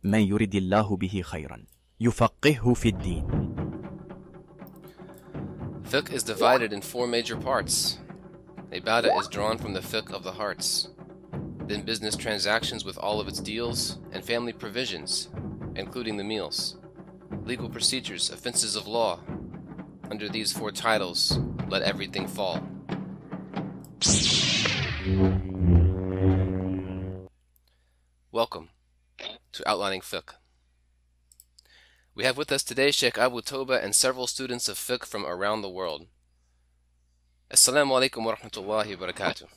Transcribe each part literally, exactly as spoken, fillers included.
من يرد الله به خيرا يفقهه في الدين. Fiqh is divided in four major parts. Ibadah is drawn from the fiqh of the hearts. Then business transactions with all of its deals, and family provisions, including the meals. Legal procedures, offenses of law. Under these four titles, let everything fall. Welcome to Outlining Fiqh. We have with us today Sheikh Abu Toba and several students of fiqh from around the world. Assalamu alaikum wa rahmatullahi wa barakatuh.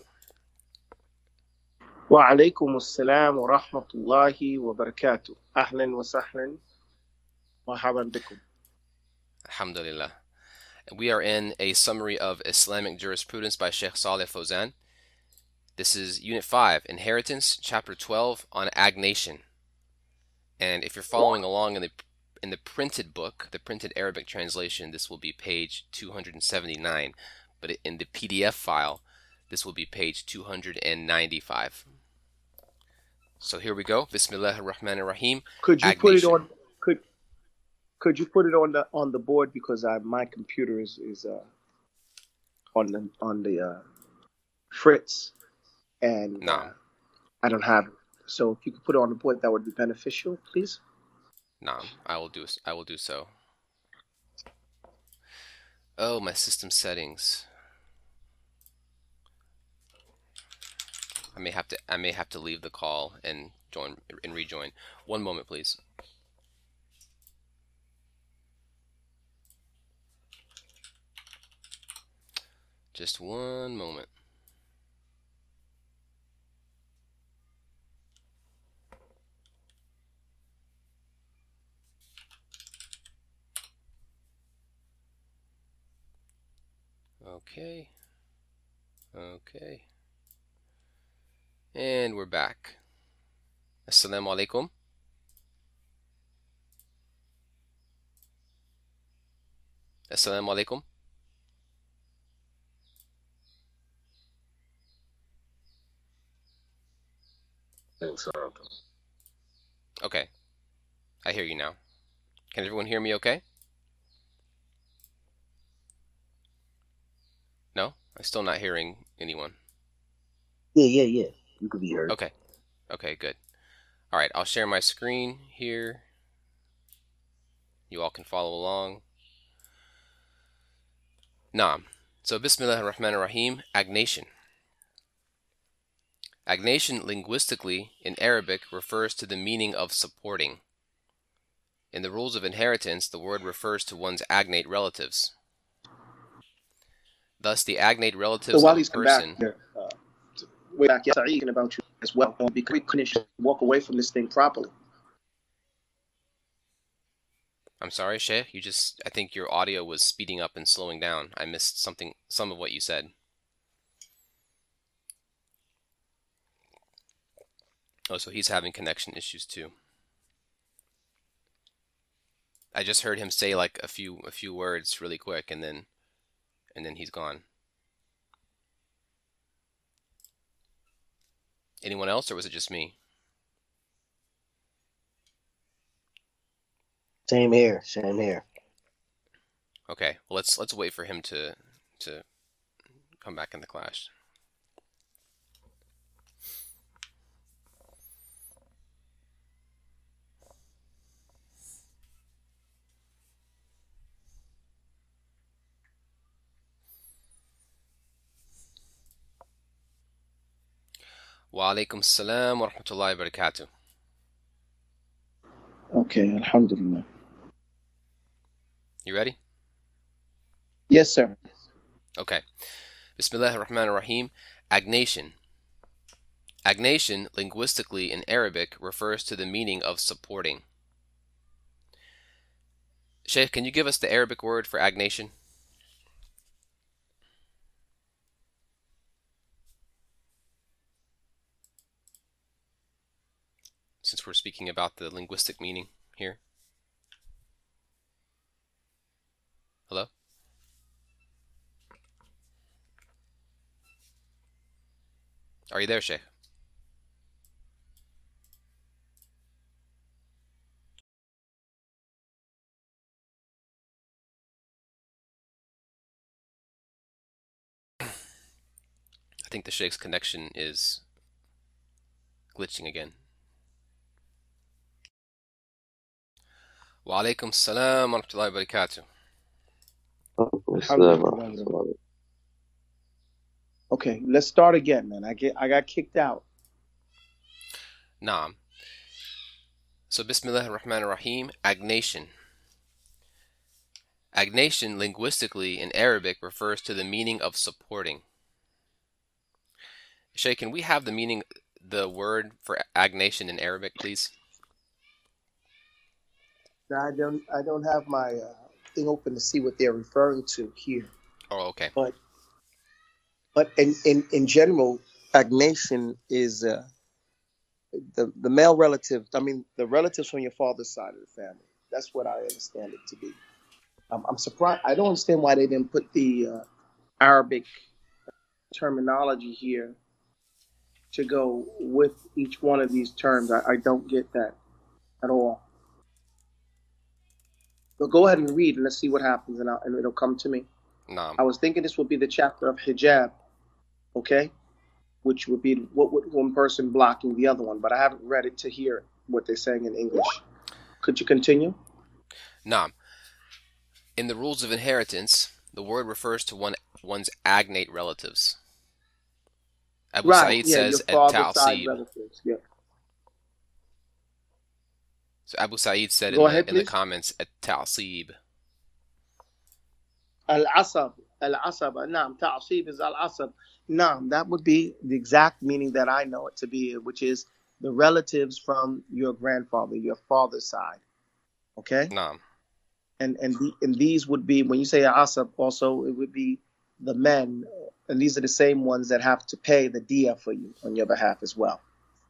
Wa alaikum assalam wa rahmatullahi wa barakatuh. Ahlan wa sahlan. Marhaban bikum. Alhamdulillah. We are in a summary of Islamic jurisprudence by Sheikh Saleh Fawzan. This is Unit five, Inheritance, Chapter twelve, on Agnation. And if you're following along in the in the printed book, the printed Arabic translation, this will be page two hundred seventy-nine. But in the P D F file, this will be page two hundred ninety-five. So here we go. Bismillahir Rahmanir Rahim. Could you Agnation. put it on? Could Could you put it on the on the board, because I, my computer is is uh, on the on the uh, fritz, and No. uh, I don't have it. So if you could put it on the board, that would be beneficial, please. No, I will do I will do so. Oh, my system settings. I may have to I may have to leave the call and join and rejoin. One moment, please. Just one moment. Okay. Okay. And we're back. Assalamu alaikum. Assalamu alaikum. Okay. I hear you now. Can everyone hear me okay? No? I'm still not hearing anyone. Yeah, yeah, yeah. You could be heard. Okay. Okay, good. All right, I'll share my screen here. You all can follow along. Naam. So, Bismillahir Rahmanir Rahim, agnation. Agnation linguistically in Arabic refers to the meaning of supporting. In the rules of inheritance, the word refers to one's agnate relatives. Thus, the agnate relatives So while of a he's come person... back here, uh, way back, yes, I'm about you as well, because we couldn't walk away from this thing properly. I'm sorry, Sheikh, you just... I think your audio was speeding up and slowing down. I missed something, some of what you said. Oh, so he's having connection issues too. I just heard him say like a few a few words really quick, and then and then he's gone. Anyone else, or was it just me? Same here, same here. Okay, well, let's let's wait for him to to come back in the class. Wa alaikum assalam wa rahmatullahi wa barakatuh. Okay, alhamdulillah. You ready? Yes, sir. Okay. Bismillahir Rahmanir Rahim. Agnation. Agnation, linguistically in Arabic, refers to the meaning of supporting. Sheikh, can you give us the Arabic word for agnation? Since we're speaking about the linguistic meaning here. Hello? Are you there, Sheikh? I think the Sheikh's connection is glitching again. Wa alaikum salam wa rahmatullahi wa barakatuh. Okay, let's start again, man. I get I got kicked out. Naam. So Bismillah ar-Rahman ar-Rahim, agnation. Agnation linguistically in Arabic refers to the meaning of supporting. Shaykh, can we have the meaning, the word for agnation in Arabic, please? Now, I don't I don't have my uh, thing open to see what they're referring to here. Oh, okay. But but in, in, in general, agnation is uh, the the male relative. I mean, the relatives from your father's side of the family. That's what I understand it to be. Um, I'm surprised. I don't understand why they didn't put the uh, Arabic terminology here to go with each one of these terms. I, I don't get that at all. But go ahead and read, and let's see what happens, and, I'll, and it'll come to me. Naam. I was thinking this would be the chapter of hijab, okay, which would be what would one person blocking the other one, but I haven't read it to hear what they're saying in English. Could you continue? Naam. In the rules of inheritance, the word refers to one one's agnate relatives. Abu Right, Sa'id yeah, says your at father's side Ta'sib. relatives, yeah. So Abu Sa'id said Go in, ahead, the, in the please. comments at Ta'sib. Al-asab, al-asab, naam, ta'asib is al-asab. Naam, that would be the exact meaning that I know it to be, which is the relatives from your grandfather, your father's side, okay? Naam. And and the, and these would be, when you say asab, also it would be the men, and these are the same ones that have to pay the diya for you on your behalf as well.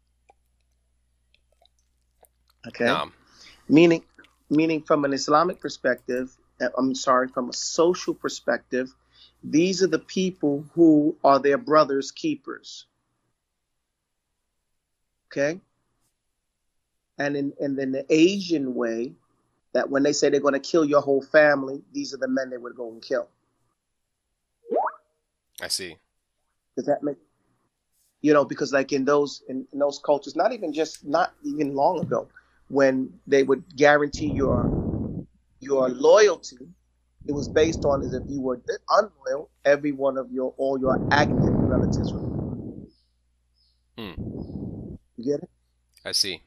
Okay, Naam. meaning meaning from an Islamic perspective, uh, I'm sorry, from a social perspective, these are the people who are their brother's keepers. Okay, and in and in the Asian way, that when they say they're going to kill your whole family, these are the men they would go and kill. I see. Does that make, you know, because like in those in, in those cultures, not even just not even long ago, when they would guarantee your your loyalty, it was based on as if you were unloyal, every one of your all your agnate relatives would. Hmm. You get it? I see.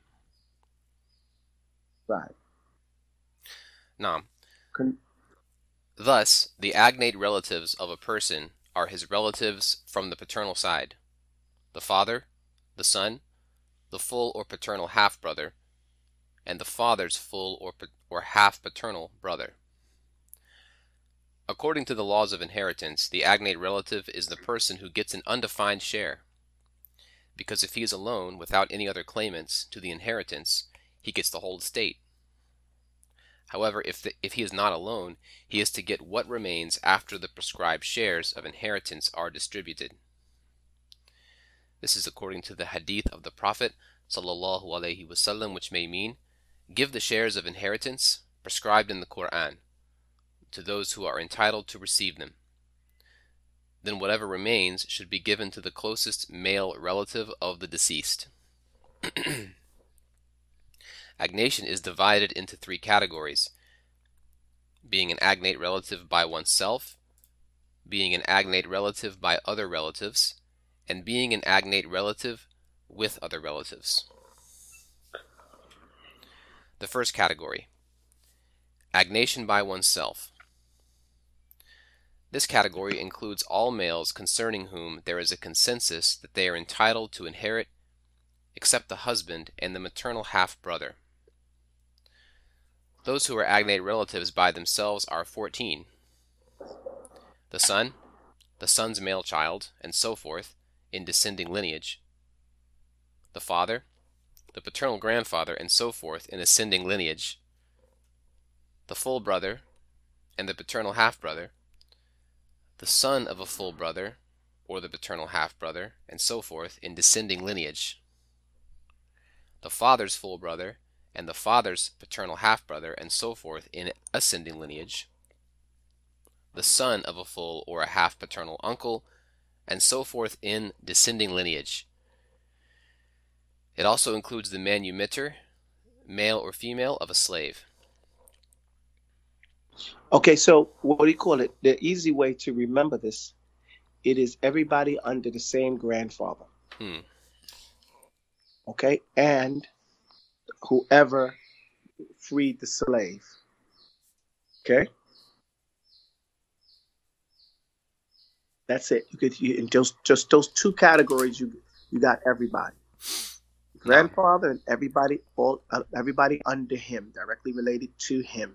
Right. Naam. Con- Thus, the agnate relatives of a person are his relatives from the paternal side, the father, the son, the full or paternal half-brother, and the father's full or, or half-paternal brother. According to the laws of inheritance, the agnate relative is the person who gets an undefined share, because if he is alone without any other claimants to the inheritance, he gets the whole estate. However, if, the, if he is not alone, he is to get what remains after the prescribed shares of inheritance are distributed. This is according to the hadith of the Prophet sallallahu alaihi wasallam, which may mean, give the shares of inheritance prescribed in the Quran to those who are entitled to receive them. Then whatever remains should be given to the closest male relative of the deceased. Agnation is divided into three categories: being an agnate relative by oneself, being an agnate relative by other relatives, and being an agnate relative with other relatives. The first category, agnation by oneself. This category includes all males concerning whom there is a consensus that they are entitled to inherit, except the husband and the maternal half-brother. Those who are agnate relatives by themselves are fourteen. The son, the son's male child, and so forth, in descending lineage. The father, the paternal grandfather, and so forth, in ascending lineage. The full brother, and the paternal half-brother. The son of a full brother, or the paternal half-brother, and so forth, in descending lineage. The father's full brother, and the father's paternal half-brother, and so forth, in ascending lineage. The son of a full or a half-paternal uncle, and so forth in descending lineage. It also includes the manumitter, male or female, of a slave. Okay, so what do you call it? The easy way to remember this, it is everybody under the same grandfather. Hmm. Okay, and whoever freed the slave. Okay, that's it. You could you, in just just those two categories. You you got everybody, grandfather, and everybody all uh, everybody under him, directly related to him.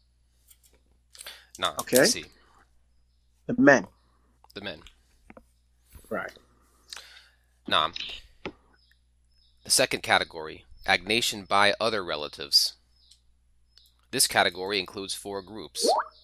No. Okay. See. The men. The men. Right. Now, the second category, agnation by other relatives. This category includes four groups.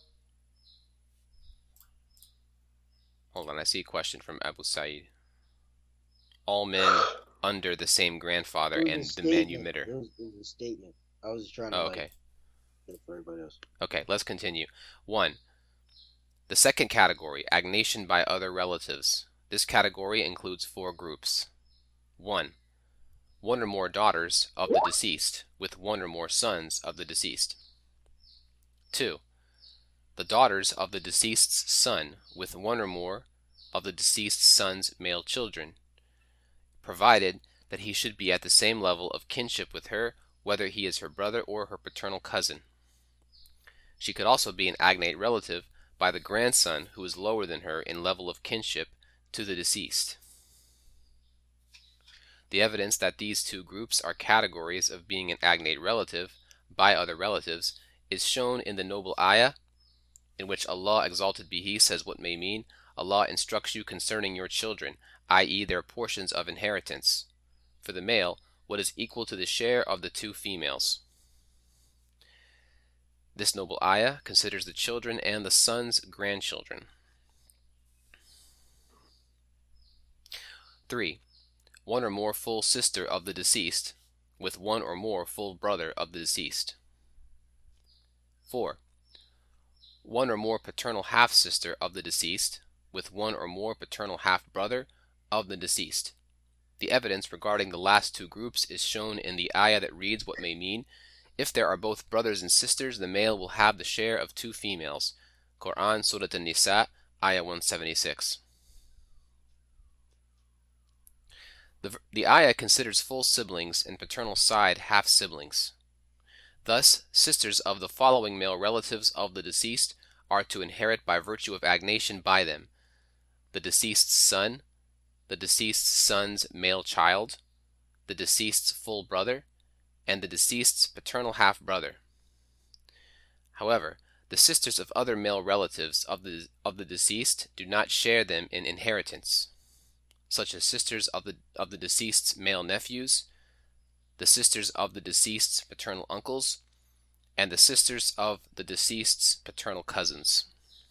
Hold on, I see a question from Abu Sa'id. All men under the same grandfather and the manumitter. It was, it was a statement. I was just trying to Oh, like, okay. get it for everybody else. Okay, let's continue. One, the second category, agnation by other relatives. This category includes four groups. One, one or more daughters of the deceased with one or more sons of the deceased. Two, the daughters of the deceased's son with one or more of the deceased's son's male children, provided that he should be at the same level of kinship with her, whether he is her brother or her paternal cousin. She could also be an agnate relative by the grandson who is lower than her in level of kinship to the deceased. The evidence that these two groups are categories of being an agnate relative by other relatives is shown in the noble ayah, in which Allah exalted be He says what may mean, Allah instructs you concerning your children, that is their portions of inheritance. For the male, what is equal to the share of the two females. This noble ayah considers the children and the sons grandchildren. Three, one or more full sister of the deceased with one or more full brother of the deceased. Four, one or more paternal half-sister of the deceased with one or more paternal half-brother of the deceased. The evidence regarding the last two groups is shown in the ayah that reads what may mean, if there are both brothers and sisters, the male will have the share of two females. Quran, Surah An-Nisa, ayah one seventy-six. The, the ayah considers full siblings and paternal side half-siblings. Thus, sisters of the following male relatives of the deceased are to inherit by virtue of agnation by them: the deceased's son, the deceased's son's male child, the deceased's full brother, and the deceased's paternal half-brother. However, the sisters of other male relatives of the, of the deceased do not share them in inheritance, such as sisters of the, of the deceased's male nephews, the sisters of the deceased's paternal uncles, and the sisters of the deceased's paternal cousins.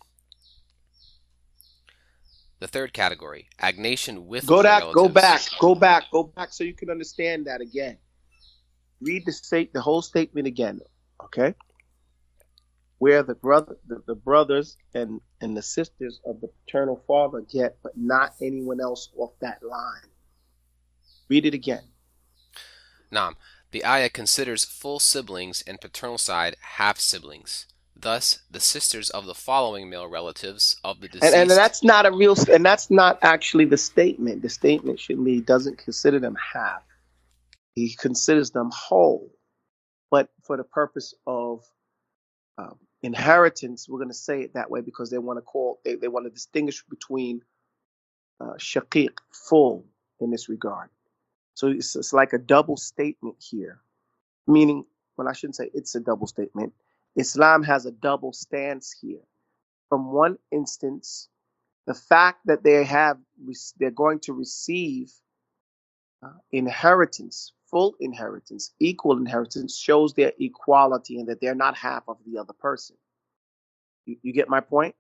The third category, agnation with Go other back, relatives. go back, go back, go back so you can understand that again. Read the state, the whole statement again, okay? Where the brother, the, the brothers and, and the sisters of the paternal father get, but not anyone else off that line. Read it again. Naam. The ayah considers full siblings and paternal side half-siblings. Thus, the sisters of the following male relatives of the deceased... And, and that's not a real, and that's not actually the statement. The statement should be, he doesn't consider them half. He considers them whole. But for the purpose of um, inheritance, we're going to say it that way because they want to call, they, they want to distinguish between uh, shaqiq, full, in this regard. So it's, it's like a double statement here, meaning, well, I shouldn't say it's a double statement. Islam has a double stance here. From one instance, the fact that they have, they're going to receive uh, inheritance, full inheritance, equal inheritance, shows their equality and that they're not half of the other person. You, you get my point?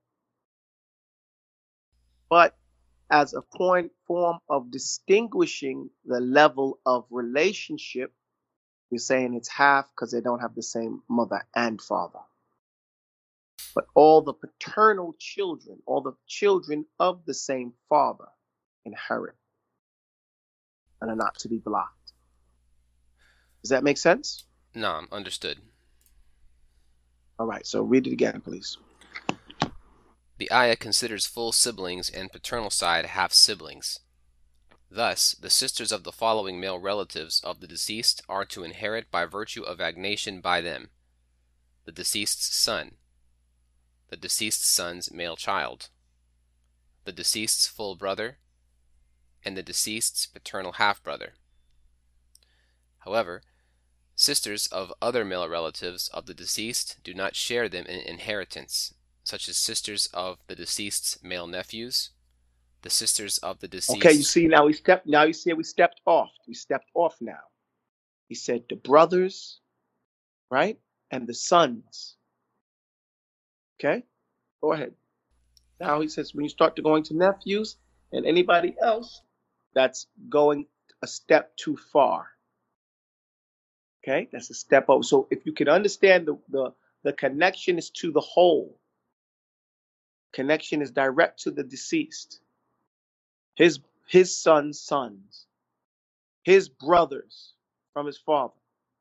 But as a point form of distinguishing the level of relationship, we're saying it's half because they don't have the same mother and father. But all the paternal children, all the children of the same father, inherit and are not to be blocked. Does that make sense? Naam, understood. All right, so read it again, please. The ayah considers full siblings and paternal side half siblings. Thus, the sisters of the following male relatives of the deceased are to inherit by virtue of agnation by them: the deceased's son, the deceased son's male child, the deceased's full brother, and the deceased's paternal half-brother. However, sisters of other male relatives of the deceased do not share them in inheritance, such as sisters of the deceased's male nephews, the sisters of the deceased. Okay, you see now we stepped. Now you see we stepped off. We stepped off now. He said the brothers, right, and the sons. Okay, go ahead. Now he says when you start to going to nephews and anybody else, that's going a step too far. Okay, that's a step over. So if you can understand the the, the connection is to the whole. Connection is direct to the deceased. His his son's sons, his brothers from his father.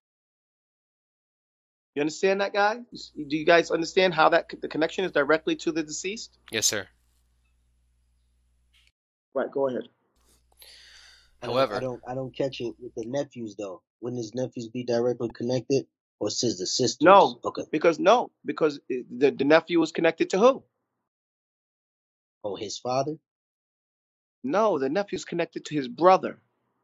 You understand that, guy? Do you guys understand how that the connection is directly to the deceased? Yes, sir. Right. Go ahead. I don't, However, I don't, I don't catch it with the nephews though. Wouldn't his nephews be directly connected, or says the sisters? No. Okay. Because no, because the the nephew is connected to who? Oh, his father. No, the nephew is connected to his brother.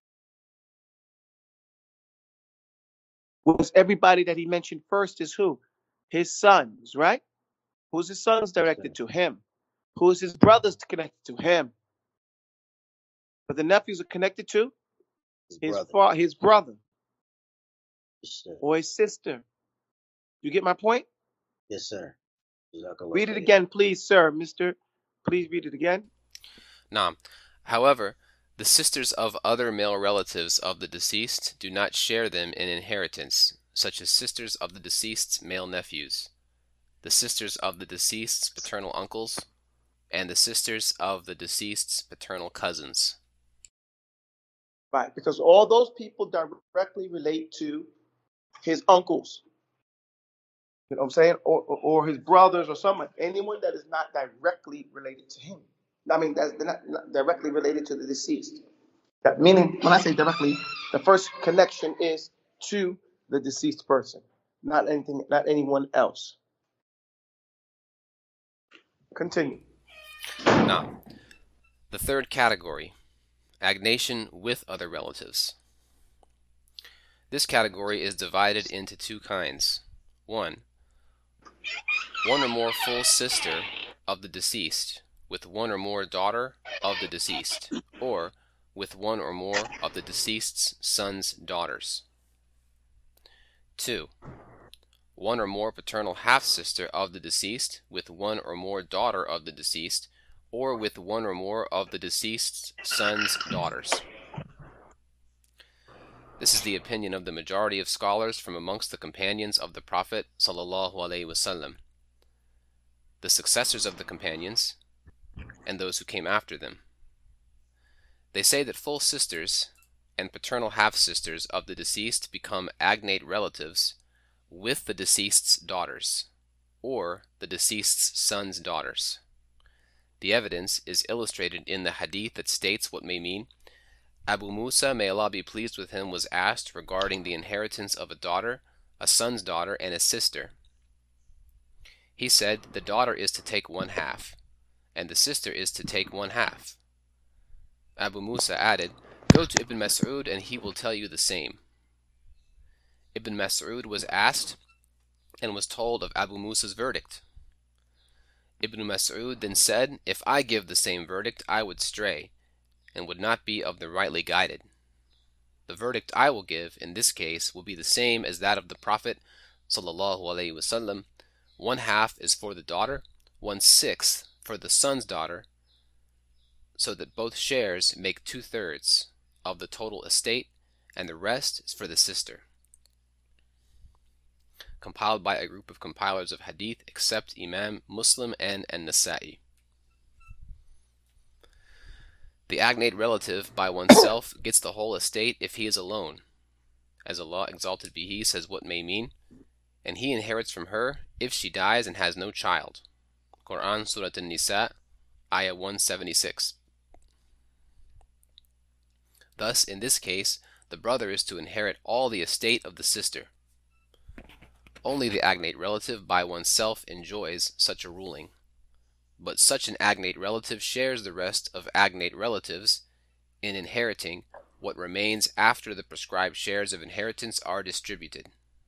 Was everybody that he mentioned first is who? His sons, right? Who's his sons directed to him? Who's his brothers connected to him? But the nephews are connected to His his brother. fa- his brother Yes, sir. or his sister. You get my point? Yes, sir. Jazakallah Read it khair. again, please, sir, Mister Please read it again. Naam. However, the sisters of other male relatives of the deceased do not share them in inheritance, such as sisters of the deceased's male nephews, the sisters of the deceased's paternal uncles, and the sisters of the deceased's paternal cousins. Right, because all those people directly relate to his uncles. You know what I'm saying? Or, or, or his brothers or someone. Anyone that is not directly related to him. I mean, that's they're not, not directly related to the deceased. That meaning, when I say directly, the first connection is to the deceased person, not anything, not anyone else. Continue. Now, the third category, agnation with other relatives. This category is divided into two kinds. One, one or more full sister of the deceased with one or more daughter of the deceased, or with one or more of the deceased's son's daughters. Two, one or more paternal half-sister of the deceased with one or more daughter of the deceased, or with one or more of the deceased's son's daughters. This is the opinion of the majority of scholars from amongst the companions of the Prophet sallallahu alaihi wasallam, the successors of the companions, and those who came after them. They say that full sisters and paternal half-sisters of the deceased become agnate relatives with the deceased's daughters, or the deceased's son's daughters. The evidence is illustrated in the hadith that states what may mean. Abu Musa, may Allah be pleased with him, was asked regarding the inheritance of a daughter, a son's daughter, and a sister. He said, the daughter is to take one half, and the sister is to take one half. Abu Musa added, go to Ibn Mas'ud and he will tell you the same. Ibn Mas'ud was asked and was told of Abu Musa's verdict. Ibn Mas'ud then said, if I give the same verdict, I would stray, and would not be of the rightly guided. The verdict I will give in this case will be the same as that of the Prophet sallallahu alaihi wasallam. One half is for the daughter, one sixth for the son's daughter, so that both shares make two-thirds of the total estate, and the rest is for the sister. compiled by a group of compilers of hadith except Imam Muslim and An-Nasa'i. The agnate relative by oneself gets the whole estate if he is alone, as Allah exalted be He says what may mean, and he inherits from her if she dies and has no child. Quran Surah An-Nisa, Ayah one seventy-six. Thus, in this case, the brother is to inherit all the estate of the sister. Only the agnate relative by oneself enjoys such a ruling, but such an agnate relative shares the rest of agnate relatives in inheriting what remains after the prescribed shares of inheritance are distributed.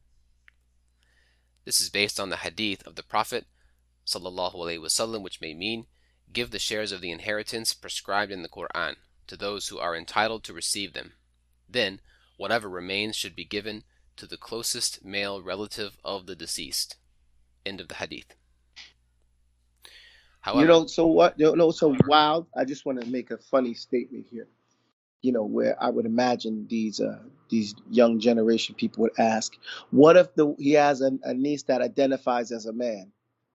This is based on the hadith of the Prophet sallallahu alaihi wasallam, which may mean, give the shares of the inheritance prescribed in the Quran to those who are entitled to receive them. Then, whatever remains should be given to the closest male relative of the deceased. End of the hadith. However, You know, so what? You know, so wild. I just want to make a funny statement here. You know, where I would imagine these uh, these young generation people would ask, "What if the he has a, a niece that identifies as a man?"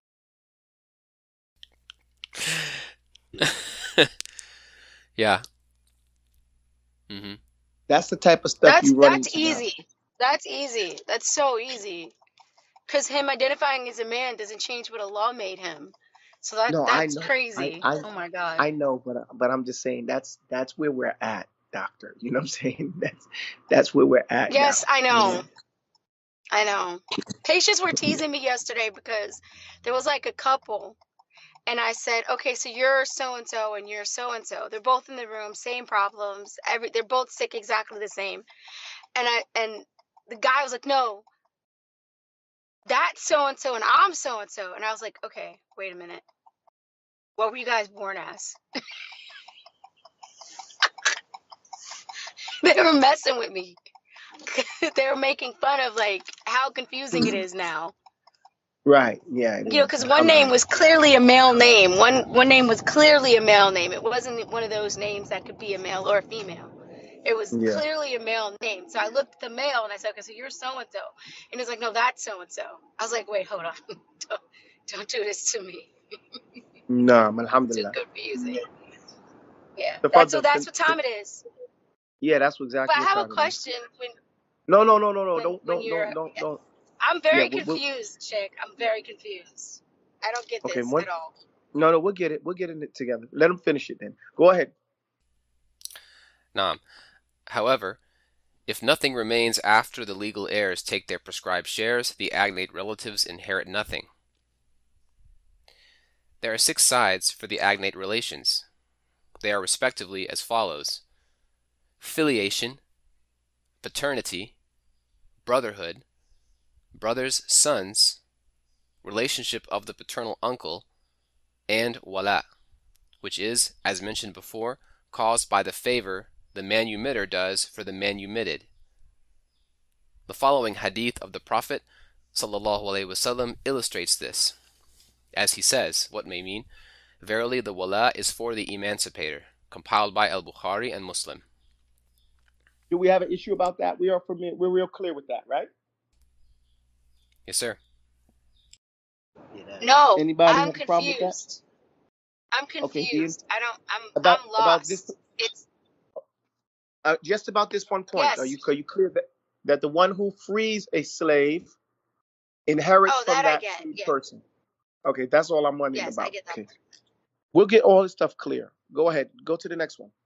yeah. Mm-hmm. That's the type of stuff That's you run that's into now. easy. That's easy. That's so easy. Because him identifying as a man doesn't change what Allah made him. So that No, I that's know, I crazy. I Oh my God. I know, but but I'm just saying that's that's where we're at, doctor. You know what I'm saying? That's that's where we're at now. Yes, I You know. know? I know. Patients were teasing me yesterday because there was like a couple, and I said, okay, so you're so and so and you're so and so. They're both in the room, same problems. Every they're both sick exactly the same. And I and the guy was like, no, that's so and so and I'm so and so. And I was like, okay, wait a minute. What were you guys born as? They were messing with me. They were making fun of like how confusing it is now. Right? Yeah, it You know, is. because one name was clearly a male name. One one name was clearly a male name. It wasn't one of those names that could be a male or a female. It was Yeah. clearly a male name. So I looked at the male and I said, okay, so you're so and so. And he's like, no, that's so and so. I was like, wait, hold on. don't, don't do this to me. No, Too alhamdulillah. confusing. Yeah. The That's so father, that's what time it is. yeah, that's But exactly I what have a time it is. question when No, no, no, no, no. when Don't, when don't, you're don't, don't, don't. I'm Yeah, very we'll, we'll, confused, Chick. I'm very confused. I don't get okay. this One, at all. no, no, we'll get it. We'll get in it together. Let him finish it then. Go ahead. Naam. However, if nothing remains after the legal heirs take their prescribed shares, the agnate relatives inherit nothing. There are six sides for the agnate relations. They are respectively as follows: filiation, paternity, brotherhood, brothers, sons, relationship of the paternal uncle, and wala, which is, as mentioned before, caused by the favor the manumitter does for the manumitted. The following hadith of the Prophet sallallahu alaihi wasallam illustrates this, as he says, what may mean, verily the wala is for the emancipator, compiled by Al-Bukhari and Muslim. Do we have an issue about that? We are familiar. We're real clear with that, right? Yes, sir. Yeah, that, No, Anybody I'm have a problem with that? confused. I'm Okay, Ian. confused. I don't. I'm. About I'm about this, lost. It's uh, just about this one point. Are yes. you are you clear that that the one who frees a slave inherits Oh, from that I that get. freed Yeah. person? Okay, that's all I'm wondering Yes, I about. get that. Okay, we'll get all this stuff clear. Go ahead. Go to the next one.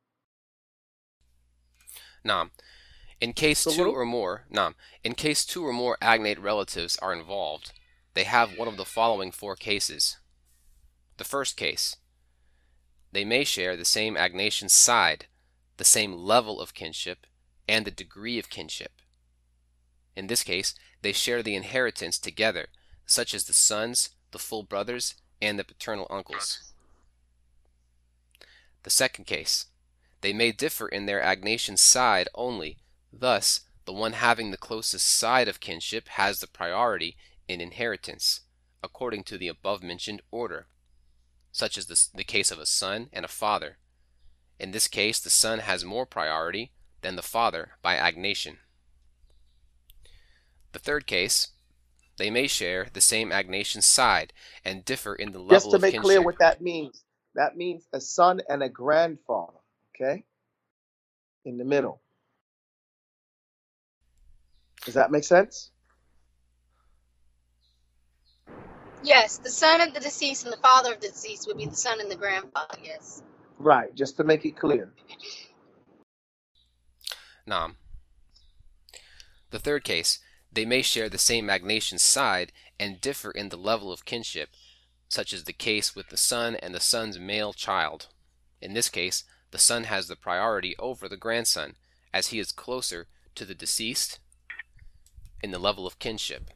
Naam. In case So two what? or more, naam. In case two or more agnate relatives are involved, they have one of the following four cases. The first case: they may share the same agnation side, the same level of kinship, and the degree of kinship. In this case, they share the inheritance together, such as the sons, the full brothers, and the paternal uncles. The second case: they may differ in their agnation side only, thus the one having the closest side of kinship has the priority in inheritance, according to the above-mentioned order, such as the, the case of a son and a father. In this case, the son has more priority than the father by agnation. The third case: they may share the same agnation side and differ in the Just level to of make clear kinship. what that means, that means a son and a grandfather, okay? In the middle. Does that make sense? Yes, the son of the deceased and the father of the deceased would be the son and the grandfather. Yes. Right, just to make it clear. Naam. The third case, they may share the same agnation side and differ in the level of kinship, such as the case with the son and the son's male child. In this case, the son has the priority over the grandson, as he is closer to the deceased in the level of kinship.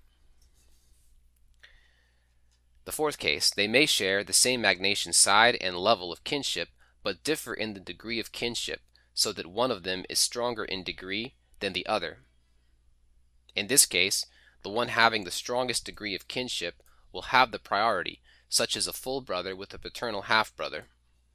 The fourth case, they may share the same agnation side and level of kinship, but differ in the degree of kinship, so that one of them is stronger in degree than the other. In this case, the one having the strongest degree of kinship will have the priority, such as a full brother with a paternal half-brother.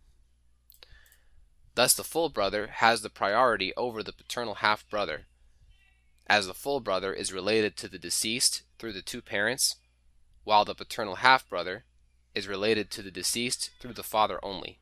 Thus the full brother has the priority over the paternal half-brother, as the full brother is related to the deceased through the two parents, while the paternal half-brother is related to the deceased through the father only.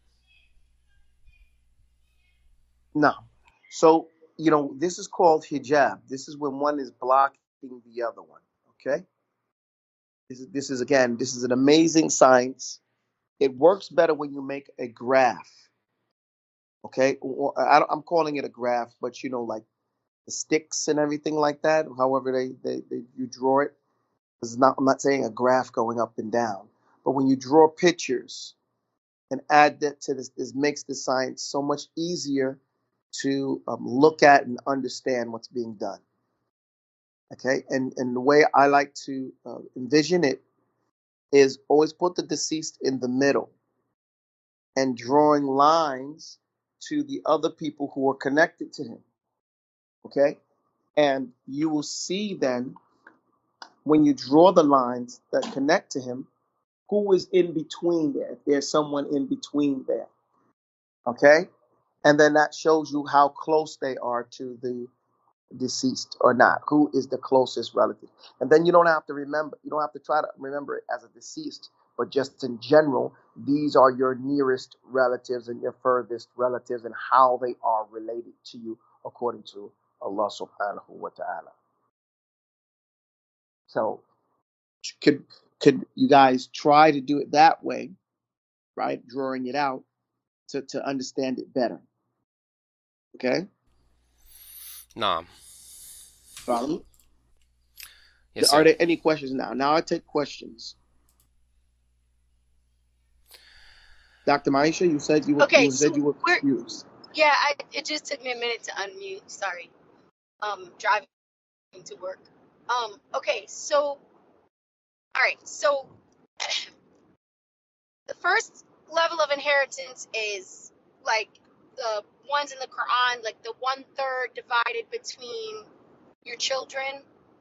No. So, you know, this is called hijab. This is when one is blocking the other one, okay? This is, this is again, this is an amazing science. It works better when you make a graph, okay? Or, I don't, I'm calling it a graph, but you know, like the sticks and everything like that, however they, they, they you draw it. This is not, I'm not saying a graph going up and down, but when you draw pictures and add that to this, this makes the science so much easier to um, look at and understand what's being done. Okay, and and the way I like to uh, envision it is always put the deceased in the middle and drawing lines to the other people who are connected to him. Okay, and you will see then when you draw the lines that connect to him, who is in between there, if there's someone in between there. Okay, and then that shows you how close they are to the deceased or not, who is the closest relative. And then you don't have to remember, you don't have to try to remember it as a deceased, but just in general, these are your nearest relatives and your furthest relatives and how they are related to you according to Allah subhanahu wa ta'ala. So could could you guys try to do it that way, right? Drawing it out to, to understand it better. Okay? Naam. Follow me? Yes, Are sir. there any questions now? Now I take questions. Doctor Maisha, you said you were Okay, you said so you were we're confused. yeah. I, it just took me a minute to unmute. Sorry. Um, driving to work. Um. Okay. So all right. So the first level of inheritance is like the ones in the Quran, like the one third divided between your children.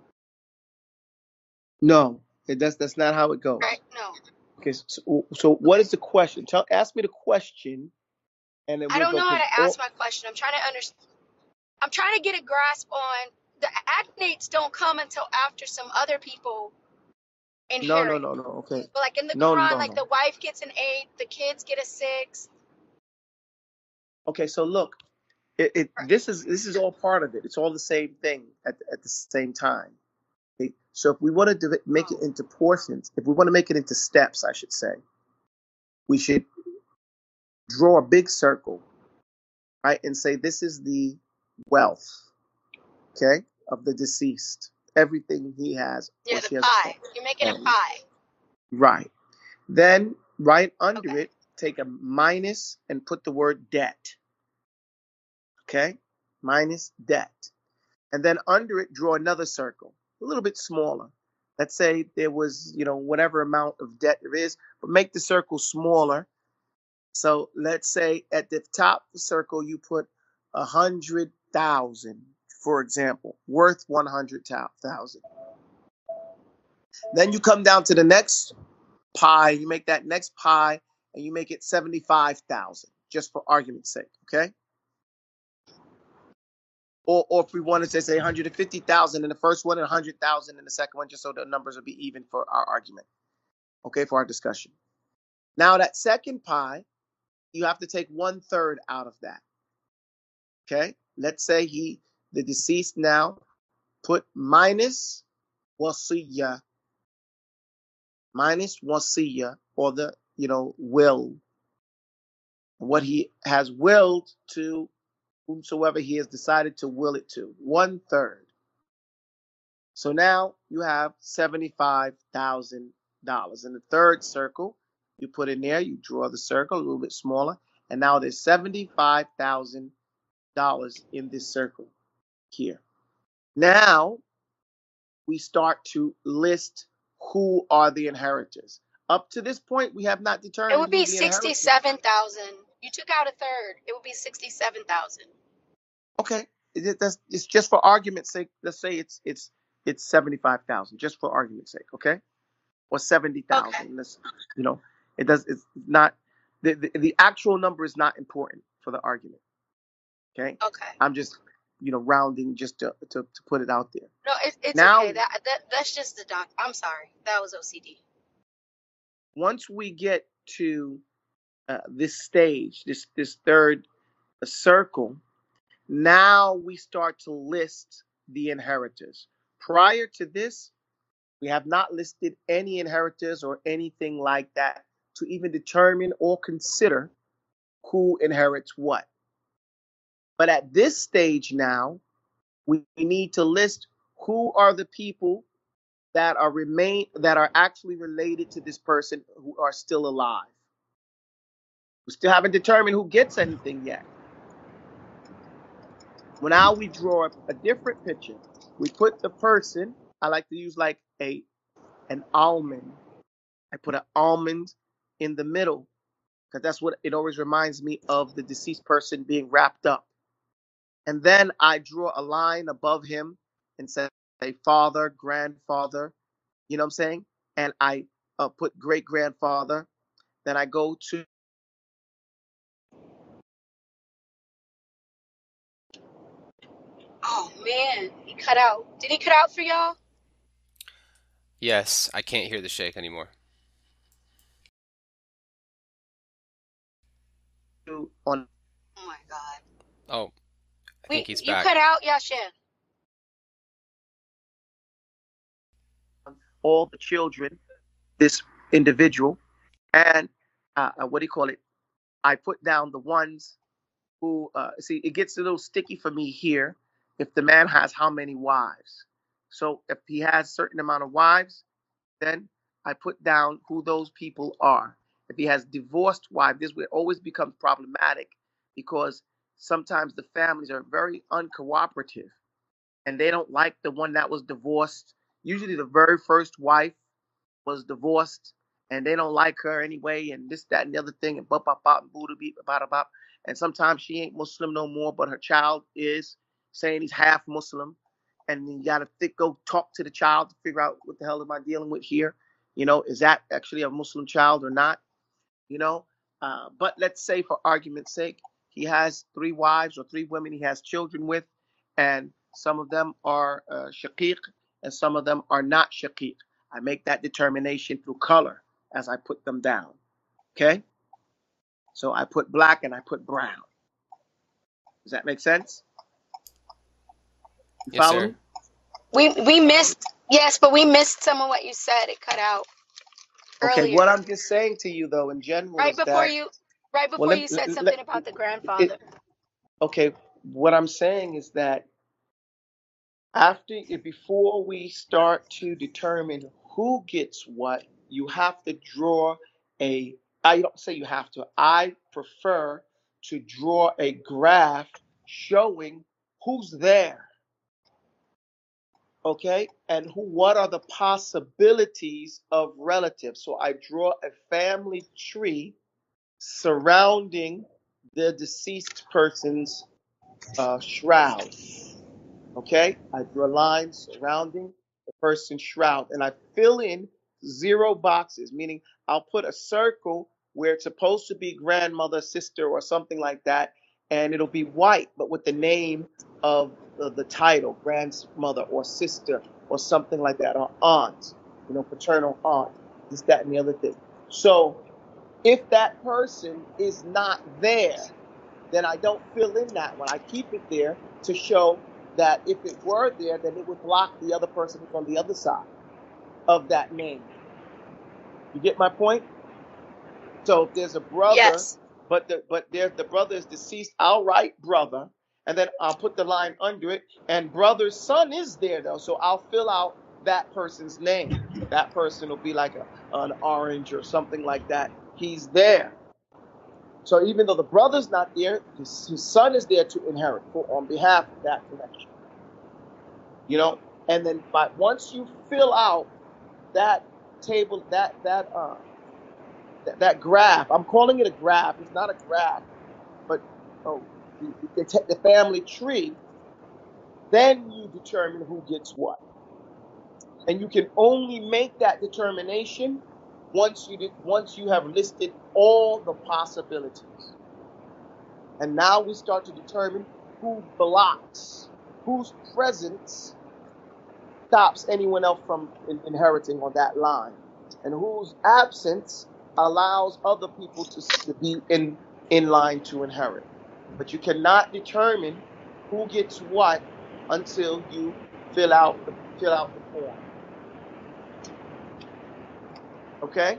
No, it, that's that's not how it goes. Right? No. Okay, so, so what Okay. is the question? Tell, ask me the question, and then I we'll don't go. know how Because to ask my question. I'm trying to understand. I'm trying to get a grasp on the agnates don't come until after some other people no, no, inherit. no, no. Okay, But like in the no, Quran, no, like no. the wife gets an eight, the kids get a six. Okay, so look, it, it Right. this is this is all part of it. It's all the same thing at at the same time. Okay? So if we want to div- make it Oh, into portions, if we want to make it into steps, I should say, we should draw a big circle, right, and say this is the wealth, okay, of the deceased. Everything he has or yeah, the she has pie. You're making a owned. pie. Right. Then right under Okay. it, take a minus and put the word debt. Okay? Minus debt. And then under it, draw another circle, a little bit smaller. Let's say there was, you know, whatever amount of debt there is, but make the circle smaller. So let's say at the top of the circle, you put a hundred thousand, for example, worth one hundred thousand. Then you come down to the next pie, you make that next pie, and you make it seventy-five thousand, just for argument's sake, okay? Or, or if we wanted to say one hundred fifty thousand in the first one and one hundred thousand in the second one, just so the numbers will be even for our argument, okay, for our discussion. Now, that second pi, you have to take one third out of that, okay? Let's say he, the deceased now, put minus wasiya, minus wasiya, or the, you know, will, what he has willed to whomsoever he has decided to will it to, one third. So now you have seventy-five thousand dollars. In the third circle, you put in there, you draw the circle a little bit smaller, and now there's seventy-five thousand dollars in this circle here. Now we start to list who are the inheritors. Up to this point, we have not It would determined be who's the inheritor. sixty-seven thousand. You took out a third. It would be sixty-seven thousand. Okay, it, that's, it's just for argument's sake. Let's say it's it's it's seventy-five thousand, just for argument's sake. Okay. Or seventy thousand. Okay. Let's, you know, it does. It's not the, the the actual number is not important for the argument. Okay, Okay. I'm just, you know, rounding just to to, to put it out there. No, it, it's Now, okay. That that that's just the doc. I'm sorry. That was O C D. once we get to uh, this stage, this this third circle, now we start to list the inheritors. Prior to this, we have not listed any inheritors or anything like that to even determine or consider who inherits what. But at this stage now, we need to list who are the people that are remain that are actually related to this person who are still alive. We still haven't determined who gets anything yet. Well, now we draw a different picture. We put the person, I like to use like a an almond. I put an almond in the middle because that's what it always reminds me of, the deceased person being wrapped up. And then I draw a line above him and say father, grandfather, you know what I'm saying? And I uh, put great grandfather. Then I go to Oh man, he cut out. Did he cut out for y'all? Yes, I can't hear the Sheikh anymore. on. Oh my god. Oh, I We think he's you back. cut out, Yashin. all the children, this individual, and uh, uh, what do you call it? I put down the ones who, uh, see, it gets a little sticky for me here if the man has how many wives. So if he has a certain amount of wives, then I put down who those people are. If he has divorced wives, this will always become problematic because sometimes the families are very uncooperative and they don't like the one that was divorced. Usually the very first wife was divorced and they don't like her anyway, and this, that, and the other thing, and bop, bop, bop, and boo, beep, bop, bop. And sometimes she ain't Muslim no more, but her child is, saying he's half Muslim. And you got to think, go talk to the child to figure out what the hell am I dealing with here. You know, is that actually a Muslim child or not? You know, uh, but let's say for argument's sake, he has three wives or three women he has children with, and some of them are uh, shaqiq and some of them are not shaqiq. I make that determination through color as I put them down. Okay? So I put black and I put brown. Does that make sense? You Yes, follow sir. me? We we missed yes, but we missed some of what you said. It cut out Okay, earlier. what I'm just saying to you though in general Right is before that, you right well, before let, you said let, something let- about the it, grandfather. okay, what I'm saying is that after, before we start to determine who gets what, you have to draw a, I don't say you have to, I prefer to draw a graph showing who's there, okay, and who, what are the possibilities of relatives. So I draw a family tree surrounding the deceased person's uh, shroud. Okay, I draw lines surrounding the person's shroud and I fill in zero boxes, meaning I'll put a circle where it's supposed to be grandmother, sister, or something like that, and it'll be white, but with the name of the, the title, grandmother or sister or something like that, or aunt, you know, paternal aunt, this, that, and the other thing. So if that person is not there, then I don't fill in that one. I keep it there to show that if it were there, then it would block the other person who's on the other side of that name. You get my point? So if there's a brother, Yes. but the but there the brother is deceased, I'll write brother, and then I'll put the line under it, and brother's son is there though, so I'll fill out that person's name. That person will be like a, an orange or something like that. He's there. So even though the brother's not there, his, his son is there to inherit for, on behalf of that connection. You know, and then but once you fill out that table, that that uh that, that graph, I'm calling it a graph. It's not a graph, but oh, the, the, the family tree. Then you determine who gets what, and you can only make that determination once you did, once you have listed all the possibilities. And now we start to determine who blocks, whose presence stops anyone else from in- inheriting on that line, and whose absence allows other people to, s- to be in, in line to inherit. But you cannot determine who gets what until you fill out the fill out the form. Okay?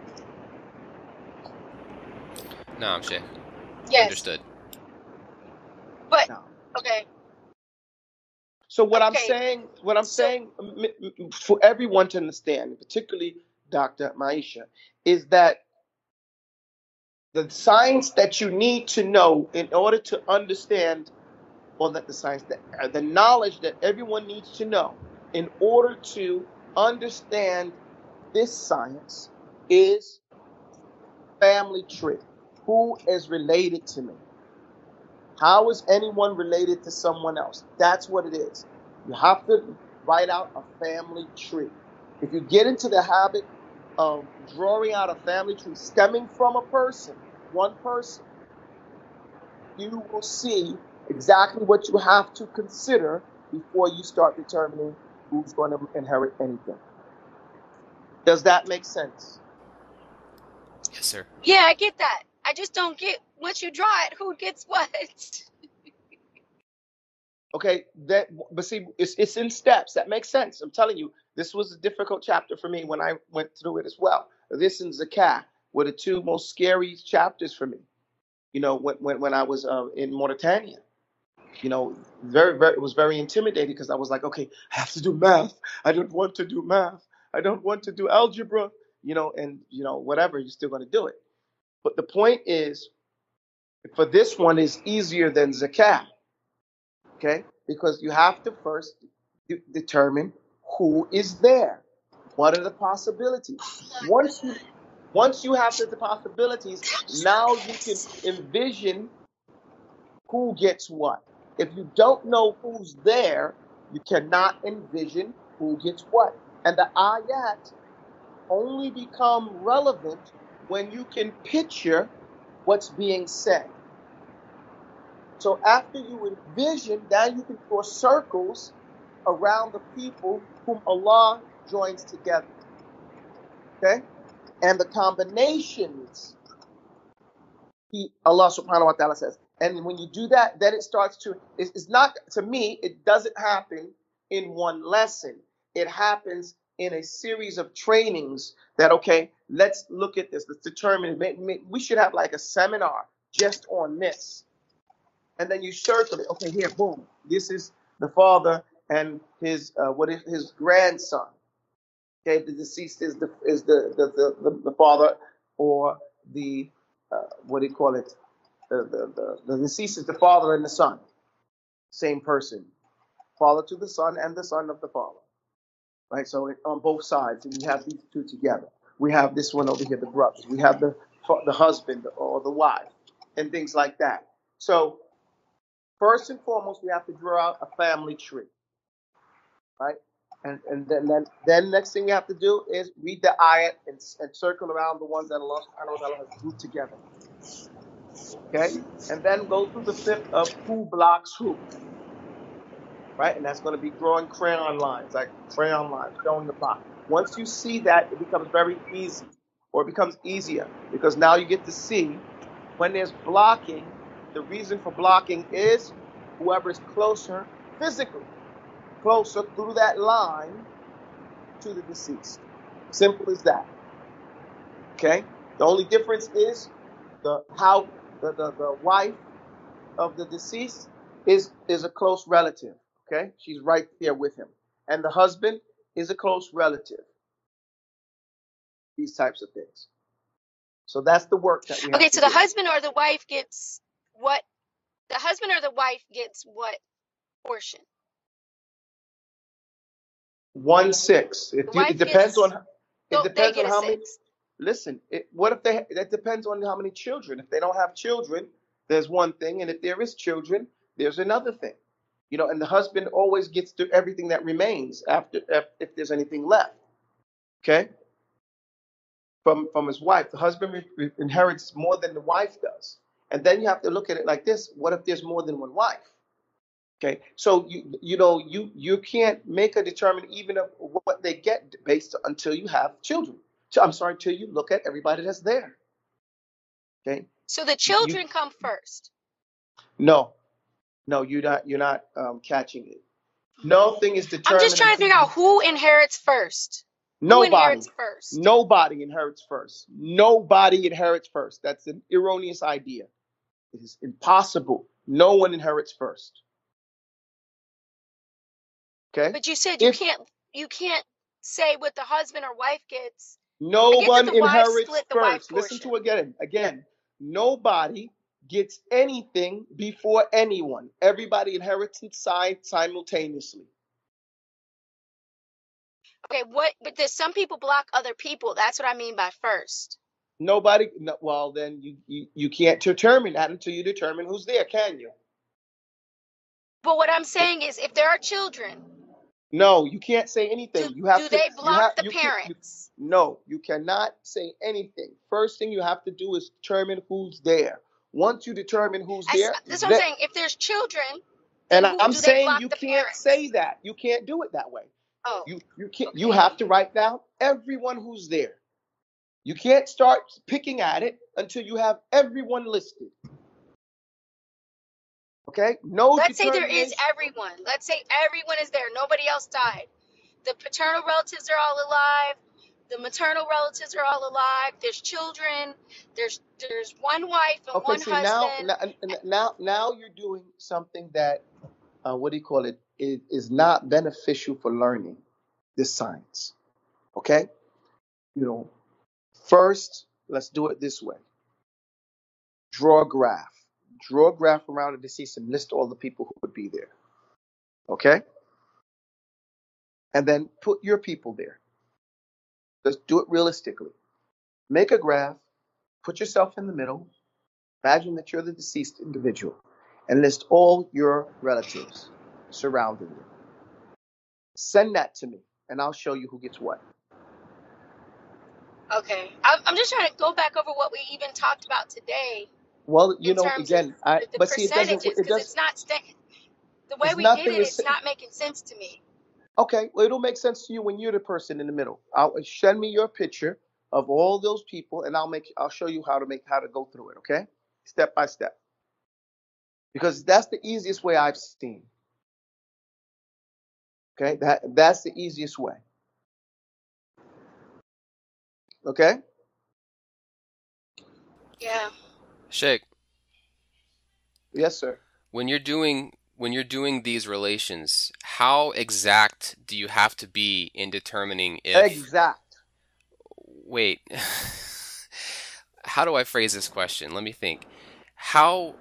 Naam, Sheikh. Yes. Understood. But Now, okay. so what I'm Okay. saying, what I'm So saying m- m- for everyone to understand, particularly Doctor Maisha, is that the science that you need to know in order to understand, or that the science that uh, the knowledge that everyone needs to know in order to understand this science is family tree. Who is related to me? How is anyone related to someone else? That's what it is. You have to write out a family tree. If you get into the habit of drawing out a family tree stemming from a person, one person, you will see exactly what you have to consider before you start determining who's going to inherit anything. Does that make sense? Yes, sir. yeah, I get that. I just don't get once you draw it, who gets what. Okay, that but see, it's it's in steps. That makes sense. I'm telling you, this was a difficult chapter for me when I went through it as well. This and Zakah were the two most scary chapters for me. You know, when when, when I was uh, in Mauritania. You know, very very it was very intimidating because I was like, okay, I have to do math. I don't want to do math. I don't want to do algebra. You know, and you know whatever, you're still going to do it. But the point is, for this one is easier than Zakah. Okay, because you have to first de- determine who is there. What are the possibilities? Once you once you have the, the possibilities, now you can envision who gets what. If you don't know who's there, you cannot envision who gets what. And the ayat only become relevant when you can picture what's being said. So after you envision, now you can draw circles around the people whom Allah joins together. Okay? And the combinations, he, Allah subhanahu wa ta'ala says. And when you do that, then it starts to, it's, it's not, to me, it doesn't happen in one lesson. It happens in a series of trainings that, okay, let's look at this. Let's determine, we should have like a seminar just on this. And then you circle it. Okay, here, boom. This is the father and his uh, what is his grandson. Okay, the deceased is the is the the the, the, the father or the uh, what do you call it? The, the the the deceased is the father and the son, same person, father to the son and the son of the father. Right. So it, on both sides, and we have these two together. We have this one over here, the brothers. We have the the husband or the wife, and things like that. So first and foremost, we have to draw out a family tree, right? And and then then, then next thing you have to do is read the ayat and, and circle around the ones that Allah subhanahu wa ta'ala has grouped together. Okay, and then go through the fifth of who blocks who, right? And that's going to be drawing crayon lines, like crayon lines, showing the block. Once you see that, it becomes very easy, or it becomes easier, because now you get to see when there's blocking, the reason for blocking is whoever is closer physically, closer through that line to the deceased. Simple as that. Okay? The only difference is the how the, the, the wife of the deceased is is a close relative. Okay? She's right there with him. And the husband is a close relative. These types of things. So that's the work that we have Okay, to so the do. husband or the wife gets what? The husband or the wife gets what portion? One six. If The you, it wife depends gets, on it so they depends on get a how many. six. Listen, it, what if they? That depends on how many children. If they don't have children, there's one thing, and if there is children, there's another thing. You know, and the husband always gets to everything that remains after if, if there's anything left. Okay, from from his wife, the husband re- re- inherits more than the wife does, and then you have to look at it like this: what if there's more than one wife? Okay, so you you know you you can't make a determination even of what they get based until you have children. So I'm sorry, till you look at everybody that's there. Okay, So the you children come first. no no you're not you're not um, catching it. Nothing is I'm just determined trying to until figure you, out who inherits first. Who nobody inherits first? nobody inherits first. Nobody inherits first. That's an erroneous idea. It is impossible. No one inherits first. Okay, But you said you if can't you can't say what the husband or wife gets. I no get that one the wife inherits split the wife first. Listen portion. to again. Again, nobody gets anything before anyone. Everybody inherits inside simultaneously. Okay, what? But there's some people block other people. That's what I mean by first. Nobody. No, well, then you, you you can't determine that until you determine who's there, can you? But what I'm saying is, if there are children, No, you can't say do anything. You have do to. they You block have. the You can't. You, parents? no, you cannot say anything. First thing you have to do is determine who's there. Once you determine who's As, there, that's what I'm that. saying. If there's children, then And who I'm do they saying block you the can't parents? say that. You can't do it that way. Oh, You you can't. You okay. have to write down everyone who's there. You can't start picking at it until you have everyone listed. Okay? No Let's say there is determination. everyone. Let's say everyone is there. Nobody else died. The paternal relatives are all alive. The maternal relatives are all alive. There's children. There's there's one wife and Okay. one See now, husband. now, now, now you're doing something that uh, what do you call it? Is is not beneficial for learning this science. Okay? You know, first, let's do it this way. Draw a graph. Draw a graph around the deceased and list all the people who would be there. Okay? And then put your people there. Let's do it realistically. Make a graph, put yourself in the middle, imagine that you're the deceased individual, and list all your relatives surrounding you. Send that to me, and I'll show you who gets what. Okay. I'm I'm just trying to go back over what we even talked about today Well, you in know, terms of again, I the, the but see, it doesn't. percentages It because does. it's not sta- the way It's we did nothing. it. Is It's not making sense to me. okay. Well, it'll make sense to you when you're the person in the middle. I'll send me your picture of all those people, and I'll make. I'll show you how to make how to go through it. Okay, step by step, because that's the easiest way I've seen. Okay, that that's the easiest way. Okay. Yeah. Sheikh, Yes, sir. when you're doing when you're doing these relations, how exact do you have to be in determining if Exact. wait, how do I phrase this question? Let me think. How